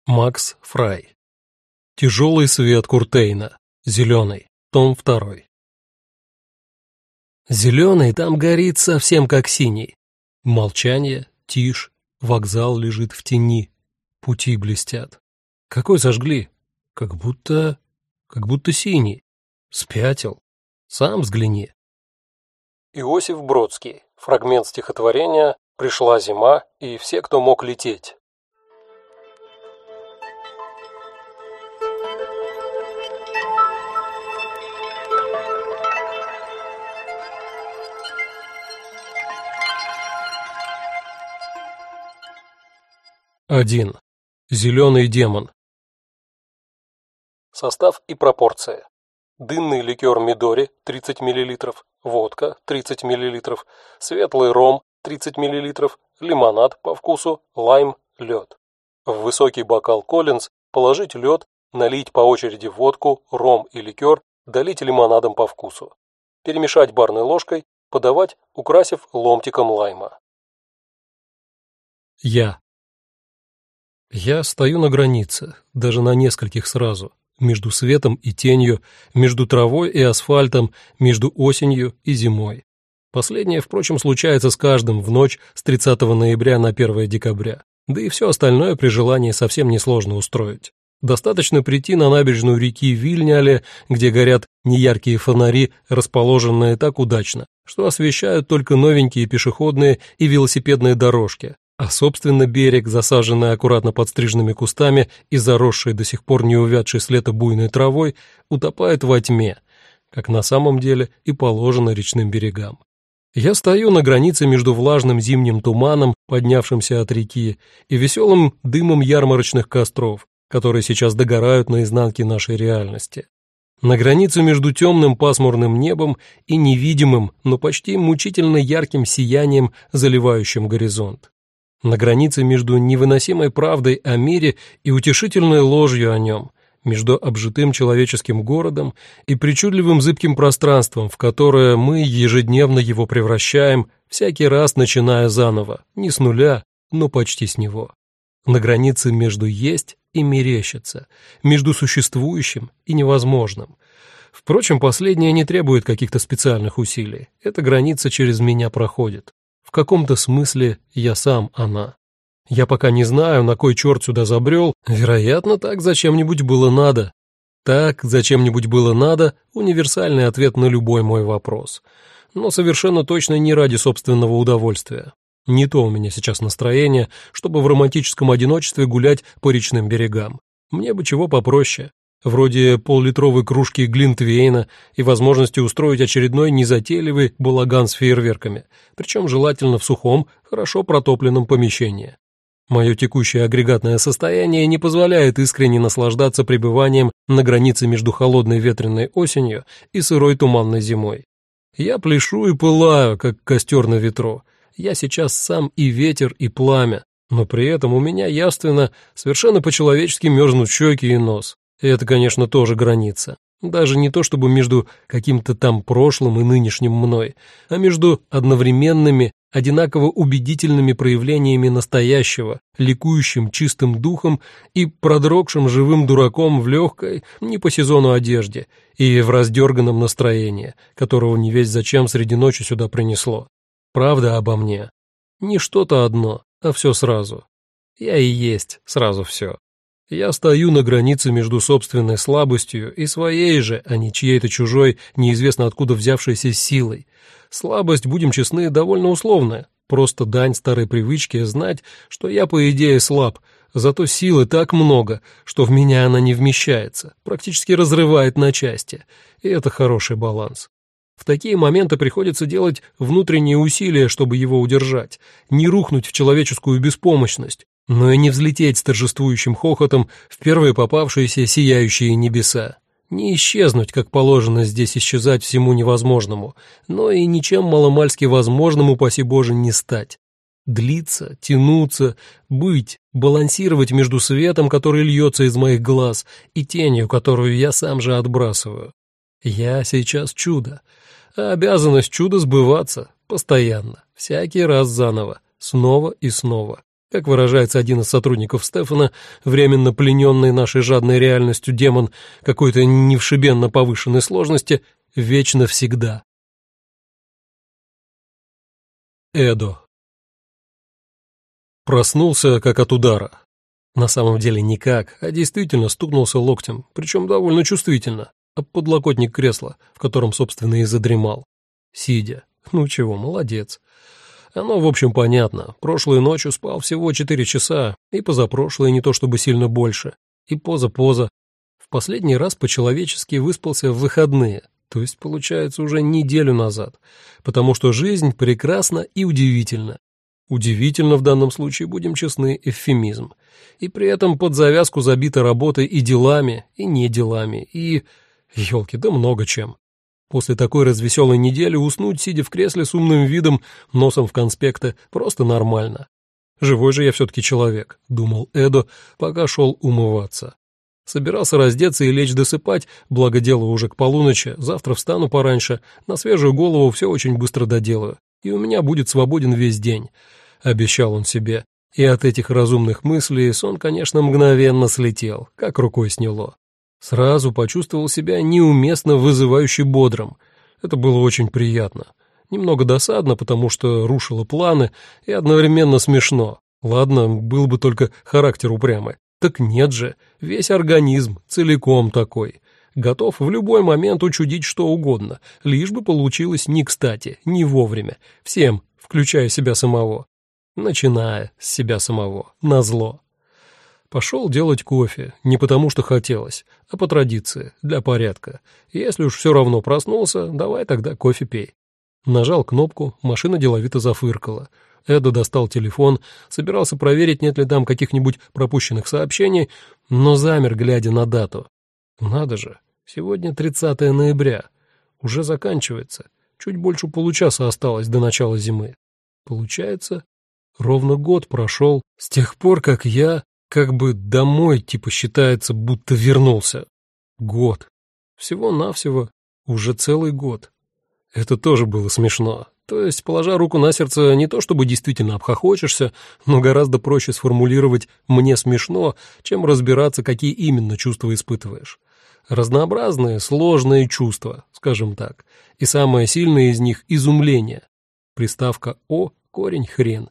Макс Фрай. Тяжелый свет Куртейна. Зеленый. Том 2. Зеленый там горит совсем как синий. Молчание, тишь, вокзал лежит в тени. Пути блестят. Какой сожгли? Как будто синий. Спятил. Сам взгляни. Иосиф Бродский. Фрагмент стихотворения «Пришла зима, и все, кто мог лететь». Один. Зеленый демон. Состав и пропорции. Дынный ликер Мидори 30 мл, водка 30 мл, светлый ром 30 мл, лимонад по вкусу, лайм, лед. В высокий бокал Коллинз положить лед, налить по очереди водку, ром и ликер, долить лимонадом по вкусу. Перемешать барной ложкой, подавать, украсив ломтиком лайма. Я стою на границе, даже на нескольких сразу, между светом и тенью, между травой и асфальтом, между осенью и зимой. Последнее, впрочем, случается с каждым в ночь с 30 ноября на 1 декабря, да и все остальное при желании совсем несложно устроить. Достаточно прийти на набережную реки Вильняле, где горят неяркие фонари, расположенные так удачно, что освещают только новенькие пешеходные и велосипедные дорожки, а, собственно, берег, засаженный аккуратно подстриженными кустами и заросший до сих пор не увядшей с лета буйной травой, утопает во тьме, как на самом деле и положено речным берегам. Я стою на границе между влажным зимним туманом, поднявшимся от реки, и веселым дымом ярмарочных костров, которые сейчас догорают на изнанке нашей реальности. На границе между темным пасмурным небом и невидимым, но почти мучительно ярким сиянием, заливающим горизонт. На границе между невыносимой правдой о мире и утешительной ложью о нем, между обжитым человеческим городом и причудливым зыбким пространством, в которое мы ежедневно его превращаем, всякий раз начиная заново, не с нуля, но почти с него. На границе между есть и мерещится, между существующим и невозможным. Впрочем, последнее не требует каких-то специальных усилий. Эта граница через меня проходит. В каком-то смысле я сам она. Я пока не знаю, на кой черт сюда забрел, вероятно, так зачем-нибудь было надо. Так зачем-нибудь было надо — универсальный ответ на любой мой вопрос. Но совершенно точно не ради собственного удовольствия. Не то у меня сейчас настроение, чтобы в романтическом одиночестве гулять по речным берегам. Мне бы чего попроще, вроде пол-литровой кружки глинтвейна и возможности устроить очередной незатейливый балаган с фейерверками, причем желательно в сухом, хорошо протопленном помещении. Мое текущее агрегатное состояние не позволяет искренне наслаждаться пребыванием на границе между холодной ветреной осенью и сырой туманной зимой. Я пляшу и пылаю, как костер на ветру. Я сейчас сам и ветер, и пламя, но при этом у меня явственно, совершенно по-человечески мерзнут щеки и нос. И это, конечно, тоже граница. Даже не то чтобы между каким-то там прошлым и нынешним мной, а между одновременными, одинаково убедительными проявлениями настоящего, ликующим чистым духом и продрогшим живым дураком в легкой, не по сезону одежде и в раздерганном настроении, которого не весть зачем среди ночи сюда принесло. Правда обо мне. Не что-то одно, а все сразу. Я и есть сразу все. Я стою на границе между собственной слабостью и своей же, а не чьей-то чужой, неизвестно откуда взявшейся силой. Слабость, будем честны, довольно условная, просто дань старой привычке знать, что я, по идее, слаб, зато силы так много, что в меня она не вмещается, практически разрывает на части, и это хороший баланс. В такие моменты приходится делать внутренние усилия, чтобы его удержать, не рухнуть в человеческую беспомощность, но и не взлететь с торжествующим хохотом в первые попавшиеся сияющие небеса. Не исчезнуть, как положено здесь исчезать всему невозможному, но и ничем маломальски возможному, упаси Боже, не стать. Длиться, тянуться, быть, балансировать между светом, который льется из моих глаз, и тенью, которую я сам же отбрасываю. Я сейчас чудо, а обязанность чуда сбываться постоянно, всякий раз заново, снова и снова. Как выражается один из сотрудников Стефана, временно плененный нашей жадной реальностью демон какой-то невшибенно повышенной сложности, вечно всегда. Эдо. Проснулся как от удара. На самом деле никак, а действительно стукнулся локтем, причем довольно чувствительно, об подлокотник кресла, в котором, собственно, и задремал. Сидя. Ну чего, молодец. Оно, в общем, понятно. Прошлой ночью спал всего 4 часа, и позапрошлой не то чтобы сильно больше, и поза-поза. В последний раз по-человечески выспался в выходные, то есть, получается, уже неделю назад, потому что жизнь прекрасна и удивительна. Удивительно в данном случае, будем честны, эвфемизм. И при этом под завязку забита работой и делами, и не делами, и... Ёлки, да много чем. После такой развеселой недели уснуть, сидя в кресле с умным видом, носом в конспекты, просто нормально. Живой же я все-таки человек, думал Эдо, пока шел умываться. Собирался раздеться и лечь досыпать, благо дело уже к полуночи, завтра встану пораньше, на свежую голову все очень быстро доделаю, и у меня будет свободен весь день, обещал он себе. И от этих разумных мыслей сон, конечно, мгновенно слетел, как рукой сняло. Сразу почувствовал себя неуместно вызывающе бодрым. Это было очень приятно. Немного досадно, потому что рушило планы, и одновременно смешно. Ладно, был бы только характер упрямый. Так нет же, весь организм целиком такой. Готов в любой момент учудить что угодно, лишь бы получилось не кстати, не вовремя. Всем, включая себя самого. Начиная с себя самого, назло. Пошел делать кофе, не потому что хотелось, а по традиции, для порядка. Если уж все равно проснулся, давай тогда кофе пей. Нажал кнопку, машина деловито зафыркала. Эдо достал телефон, собирался проверить, нет ли там каких-нибудь пропущенных сообщений, но замер, глядя на дату. Надо же, сегодня 30 ноября, уже заканчивается, чуть больше получаса осталось до начала зимы. Получается, ровно год прошел с тех пор, как я... Как бы домой, типа, считается, будто вернулся. Год. Всего-навсего. Уже целый год. Это тоже было смешно. То есть, положа руку на сердце, не то чтобы действительно обхохочешься, но гораздо проще сформулировать «мне смешно», чем разбираться, какие именно чувства испытываешь. Разнообразные, сложные чувства, скажем так. И самое сильное из них — изумление. Приставка «о» — корень хрен.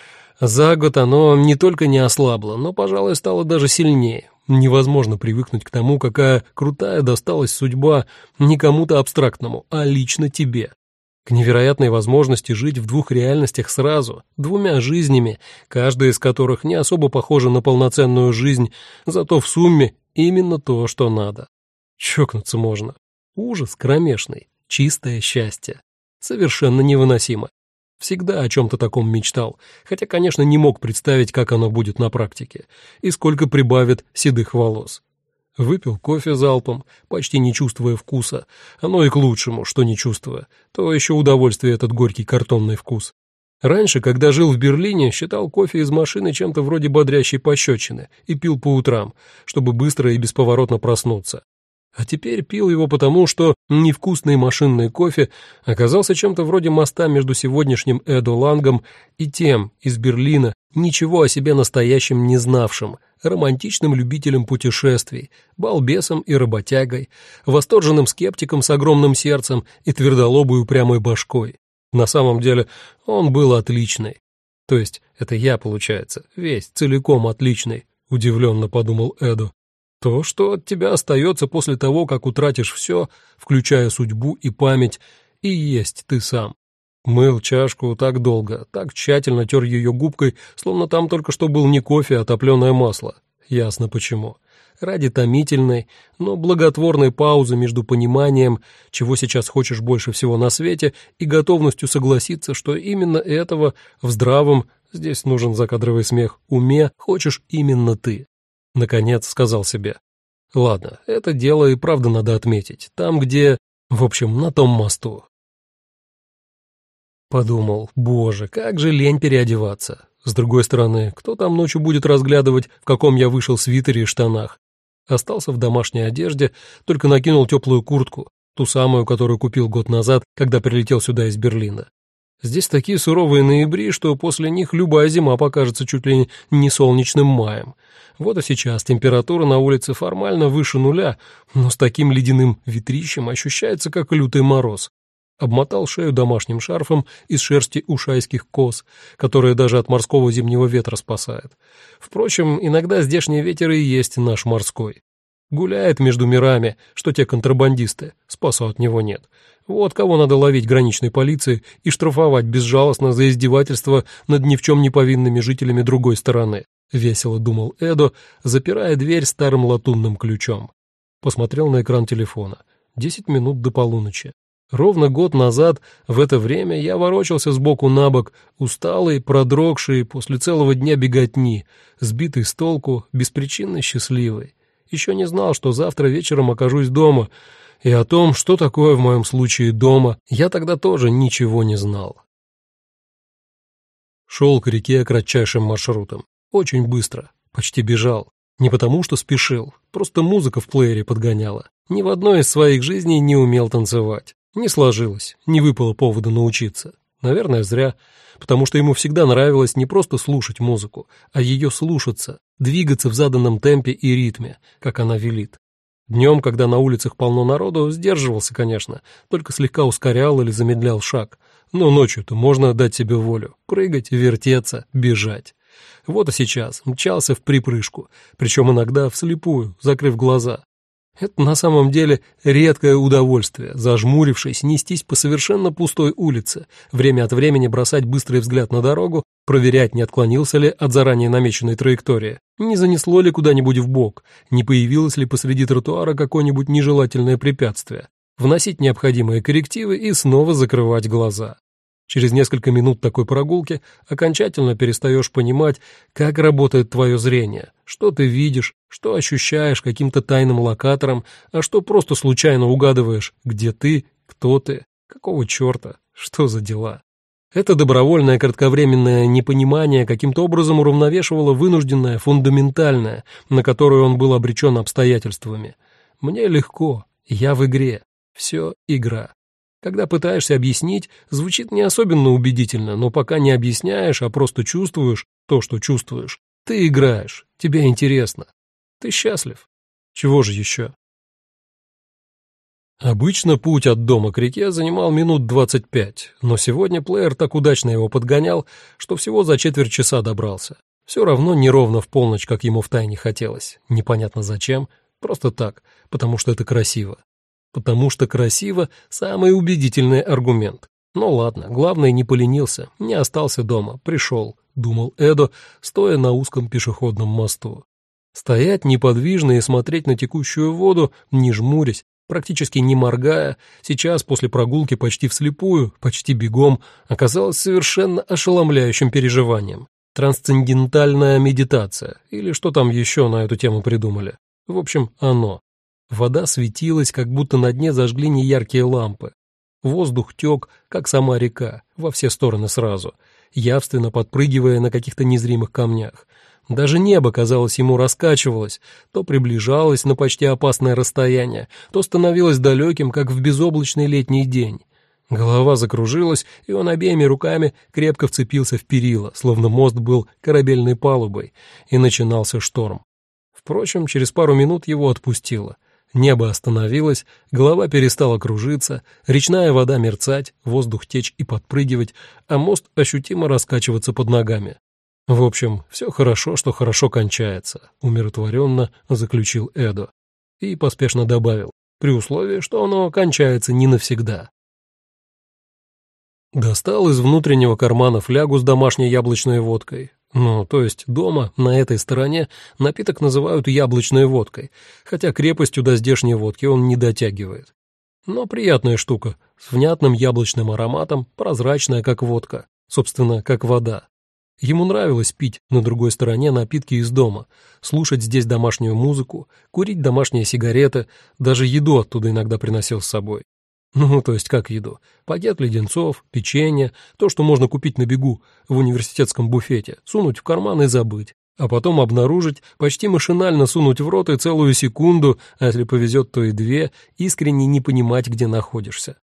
За год оно не только не ослабло, но, пожалуй, стало даже сильнее. Невозможно привыкнуть к тому, какая крутая досталась судьба не кому-то абстрактному, а лично тебе. К невероятной возможности жить в двух реальностях сразу, двумя жизнями, каждая из которых не особо похожа на полноценную жизнь, зато в сумме именно то, что надо. Чокнуться можно. Ужас кромешный, чистое счастье. Совершенно невыносимо. Всегда о чем-то таком мечтал, хотя, конечно, не мог представить, как оно будет на практике и сколько прибавит седых волос. Выпил кофе залпом, почти не чувствуя вкуса. Оно и к лучшему, что не чувствуя. То еще удовольствие этот горький картонный вкус. Раньше, когда жил в Берлине, считал кофе из машины чем-то вроде бодрящей пощечины и пил по утрам, чтобы быстро и бесповоротно проснуться. А теперь пил его потому, что невкусный машинный кофе оказался чем-то вроде моста между сегодняшним Эдо Лангом и тем из Берлина, ничего о себе настоящем не знавшим, романтичным любителем путешествий, балбесом и работягой, восторженным скептиком с огромным сердцем и твердолобой упрямой башкой. На самом деле он был отличный. То есть это я, получается, весь, целиком отличный, удивленно подумал Эдо. То, что от тебя остается после того, как утратишь все, включая судьбу и память, и есть ты сам. Мыл чашку так долго, так тщательно тер ее губкой, словно там только что был не кофе, а топленое масло. Ясно почему. Ради томительной, но благотворной паузы между пониманием, чего сейчас хочешь больше всего на свете, и готовностью согласиться, что именно этого в здравом, здесь нужен закадровый смех, уме хочешь именно ты. Наконец сказал себе. Ладно, это дело и правда надо отметить. Там, где... В общем, на том мосту. Подумал, боже, как же лень переодеваться. С другой стороны, кто там ночью будет разглядывать, в каком я вышел свитере и штанах? Остался в домашней одежде, только накинул теплую куртку, ту самую, которую купил год назад, когда прилетел сюда из Берлина. Здесь такие суровые ноябри, что после них любая зима покажется чуть ли не солнечным маем. Вот и сейчас температура на улице формально выше нуля, но с таким ледяным ветрищем ощущается как лютый мороз. Обмотал шею домашним шарфом из шерсти ушайских коз, которые даже от морского зимнего ветра спасает. Впрочем, иногда здешний ветер и есть наш морской. Гуляет между мирами, что те контрабандисты, спасу от него нет. Вот кого надо ловить граничной полиции и штрафовать безжалостно за издевательство над ни в чем не повинными жителями другой стороны, весело думал Эдо, запирая дверь старым латунным ключом. Посмотрел на экран телефона. 10 минут до полуночи. Ровно год назад в это время я ворочался сбоку на бок, усталый, продрогший после целого дня беготни, сбитый с толку, беспричинно счастливый. Еще не знал, что завтра вечером окажусь дома, и о том, что такое в моем случае дома, я тогда тоже ничего не знал. Шел к реке кратчайшим маршрутом. Очень быстро, почти бежал. Не потому, что спешил, просто музыка в плеере подгоняла. Ни в одной из своих жизней не умел танцевать. Не сложилось, не выпало повода научиться. Наверное, зря, потому что ему всегда нравилось не просто слушать музыку, а ее слушаться, двигаться в заданном темпе и ритме, как она велит. Днем, когда на улицах полно народу, сдерживался, конечно, только слегка ускорял или замедлял шаг. Но ночью-то можно дать себе волю, прыгать, вертеться, бежать. Вот и сейчас мчался в припрыжку, причем иногда вслепую, закрыв глаза. Это на самом деле редкое удовольствие, зажмурившись, нестись по совершенно пустой улице, время от времени бросать быстрый взгляд на дорогу, проверять, не отклонился ли от заранее намеченной траектории, не занесло ли куда-нибудь вбок, не появилось ли посреди тротуара какое-нибудь нежелательное препятствие, вносить необходимые коррективы и снова закрывать глаза. Через несколько минут такой прогулки окончательно перестаешь понимать, как работает твое зрение, что ты видишь, что ощущаешь каким-то тайным локатором, а что просто случайно угадываешь, где ты, кто ты, какого черта, что за дела. Это добровольное кратковременное непонимание каким-то образом уравновешивало вынужденное, фундаментальное, на которое он был обречен обстоятельствами. Мне легко, я в игре, все игра. Когда пытаешься объяснить, звучит не особенно убедительно, но пока не объясняешь, а просто чувствуешь то, что чувствуешь, ты играешь, тебе интересно, ты счастлив. Чего же еще? Обычно путь от дома к реке занимал минут 25, но сегодня плеер так удачно его подгонял, что всего за четверть часа добрался. Все равно не ровно в полночь, как ему втайне хотелось. Непонятно зачем, просто так, потому что это красиво. Потому что красиво – самый убедительный аргумент. Ну ладно, главное, не поленился, не остался дома, пришел, думал Эдо, стоя на узком пешеходном мосту. Стоять неподвижно и смотреть на текущую воду, не жмурясь, практически не моргая, сейчас после прогулки почти вслепую, почти бегом, оказалось совершенно ошеломляющим переживанием. Трансцендентальная медитация, или что там еще на эту тему придумали. В общем, оно. Вода светилась, как будто на дне зажгли неяркие лампы. Воздух тек, как сама река, во все стороны сразу, явственно подпрыгивая на каких-то незримых камнях. Даже небо, казалось, ему раскачивалось, то приближалось на почти опасное расстояние, то становилось далеким, как в безоблачный летний день. Голова закружилась, и он обеими руками крепко вцепился в перила, словно мост был корабельной палубой, и начинался шторм. Впрочем, через пару минут его отпустило. Небо остановилось, голова перестала кружиться, речная вода мерцать, воздух течь и подпрыгивать, а мост ощутимо раскачиваться под ногами. В общем, все хорошо, что хорошо кончается, умиротворенно заключил Эдо. И поспешно добавил, при условии, что оно кончается не навсегда. Достал из внутреннего кармана флягу с домашней яблочной водкой. Ну, то есть дома, на этой стороне, напиток называют яблочной водкой, хотя крепостью до здешней водки он не дотягивает. Но приятная штука, с внятным яблочным ароматом, прозрачная, как водка, собственно, как вода. Ему нравилось пить на другой стороне напитки из дома, слушать здесь домашнюю музыку, курить домашние сигареты, даже еду оттуда иногда приносил с собой. Ну, то есть как еду? Пакет леденцов, печенье, то, что можно купить на бегу в университетском буфете, сунуть в карман и забыть, а потом обнаружить, почти машинально сунуть в рот и целую секунду, а если повезет, то и две, искренне не понимать, где находишься.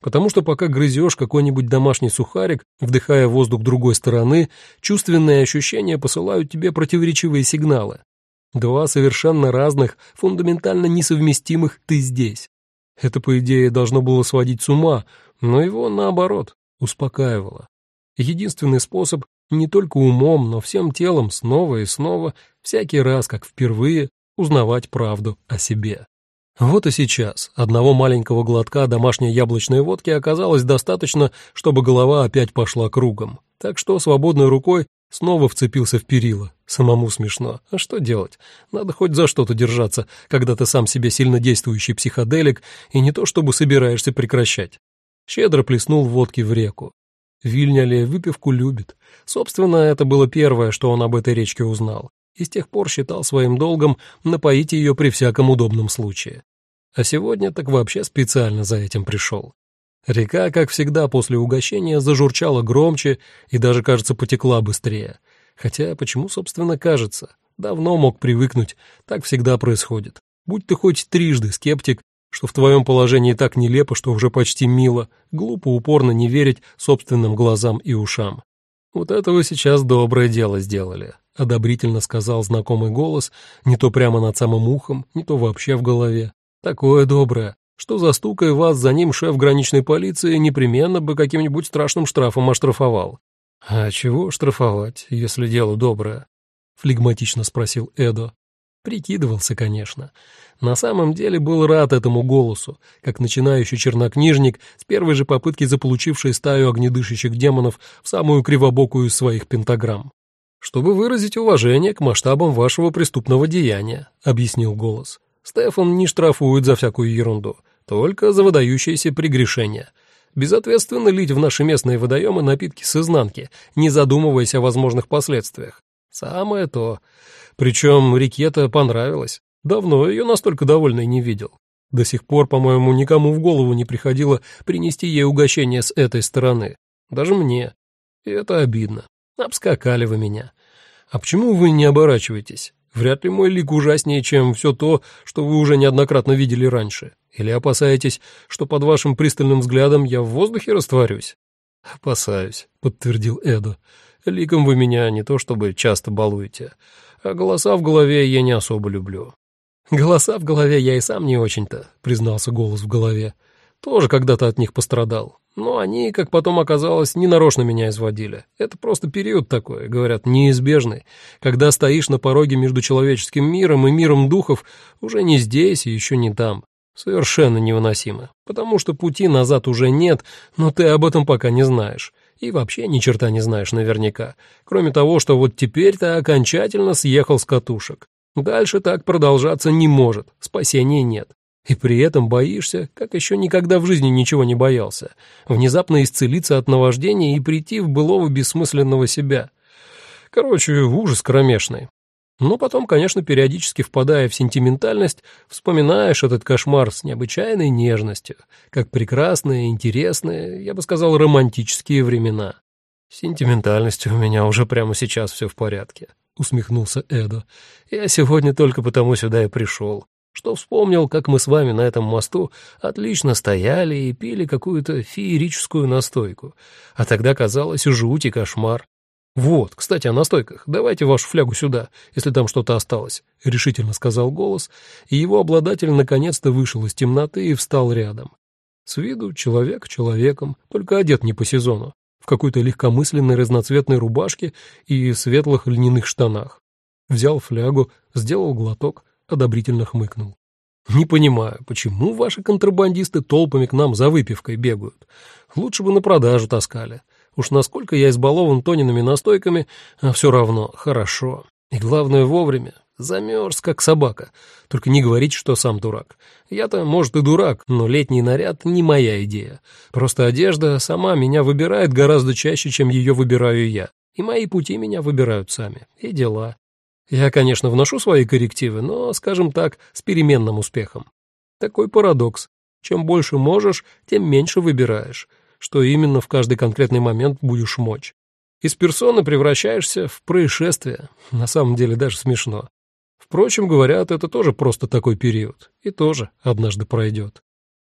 Потому что пока грызешь какой-нибудь домашний сухарик, вдыхая воздух другой стороны, чувственные ощущения посылают тебе противоречивые сигналы. Два совершенно разных, фундаментально несовместимых «ты здесь». Это, по идее, должно было сводить с ума, но его, наоборот, успокаивало. Единственный способ не только умом, но всем телом снова и снова, всякий раз, как впервые, узнавать правду о себе. Вот и сейчас одного маленького глотка домашней яблочной водки оказалось достаточно, чтобы голова опять пошла кругом. Так что свободной рукой снова вцепился в перила. Самому смешно. А что делать? Надо хоть за что-то держаться, когда ты сам себе сильнодействующий психоделик и не то чтобы собираешься прекращать. Щедро плеснул водки в реку. Вильняли выпивку любит. Собственно, это было первое, что он об этой речке узнал. И с тех пор считал своим долгом напоить ее при всяком удобном случае. А сегодня так вообще специально за этим пришел. Река, как всегда, после угощения зажурчала громче и даже, кажется, потекла быстрее. Хотя, почему, собственно, кажется? Давно мог привыкнуть, так всегда происходит. Будь ты хоть трижды скептик, что в твоем положении так нелепо, что уже почти мило, глупо упорно не верить собственным глазам и ушам. Вот это вы сейчас доброе дело сделали. — одобрительно сказал знакомый голос, не то прямо над самым ухом, не то вообще в голове. «Такое доброе, что, застукая вас за ним, шеф граничной полиции непременно бы каким-нибудь страшным штрафом оштрафовал». «А чего штрафовать, если дело доброе?» — флегматично спросил Эдо. Прикидывался, конечно. На самом деле был рад этому голосу, как начинающий чернокнижник, с первой же попытки заполучивший стаю огнедышащих демонов в самую кривобокую из своих пентаграмм. «Чтобы выразить уважение к масштабам вашего преступного деяния», — объяснил голос. «Стефан не штрафует за всякую ерунду, только за выдающиеся прегрешения. Безответственно лить в наши местные водоемы напитки с изнанки, не задумываясь о возможных последствиях. Самое то. Причем реке-то понравилось. Давно ее настолько довольной не видел. До сих пор, по-моему, никому в голову не приходило принести ей угощение с этой стороны. Даже мне. И это обидно. Обскакали вы меня. А почему вы не оборачиваетесь? Вряд ли мой лик ужаснее, чем все то, что вы уже неоднократно видели раньше. Или опасаетесь, что под вашим пристальным взглядом я в воздухе растворюсь?» «Опасаюсь», — подтвердил Эдо. «Ликом вы меня не то чтобы часто балуете, а голоса в голове я не особо люблю». «Голоса в голове я и сам не очень-то», — признался голос в голове. «Тоже когда-то от них пострадал. Но они, как потом оказалось, ненарочно меня изводили. Это просто период такой, говорят, неизбежный, когда стоишь на пороге между человеческим миром и миром духов уже не здесь и еще не там. Совершенно невыносимо, потому что пути назад уже нет, но ты об этом пока не знаешь. И вообще ни черта не знаешь наверняка, кроме того, что вот теперь ты окончательно съехал с катушек. Дальше так продолжаться не может, спасения нет. И при этом боишься, как еще никогда в жизни ничего не боялся, внезапно исцелиться от наваждения и прийти в былого бессмысленного себя. Короче, ужас кромешный. Но потом, конечно, периодически впадая в сентиментальность, вспоминаешь этот кошмар с необычайной нежностью, как прекрасные, интересные, я бы сказал, романтические времена. «С сентиментальностью у меня уже прямо сейчас все в порядке», — усмехнулся Эдо. «Я сегодня только потому сюда и пришел, что вспомнил, как мы с вами на этом мосту отлично стояли и пили какую-то феерическую настойку, а тогда казалось жуть и кошмар. Вот, кстати, о настойках. Давайте вашу флягу сюда, если там что-то осталось», — решительно сказал голос, и его обладатель наконец-то вышел из темноты и встал рядом. С виду человек человеком, только одет не по сезону, в какой-то легкомысленной разноцветной рубашке и светлых льняных штанах. Взял флягу, сделал глоток, одобрительно хмыкнул. «Не понимаю, почему ваши контрабандисты толпами к нам за выпивкой бегают? Лучше бы на продажу таскали. Уж насколько я избалован Тониными настойками, а все равно хорошо. И главное вовремя. Замерз, как собака. Только не говорите, что сам дурак. Я-то, может, и дурак, но летний наряд не моя идея. Просто одежда сама меня выбирает гораздо чаще, чем ее выбираю я. И мои пути меня выбирают сами. И дела. Я, конечно, вношу свои коррективы, но, скажем так, с переменным успехом. Такой парадокс. Чем больше можешь, тем меньше выбираешь, что именно в каждый конкретный момент будешь мочь. Из персоны превращаешься в происшествие. На самом деле даже смешно. Впрочем, говорят, это тоже просто такой период. И тоже однажды пройдет.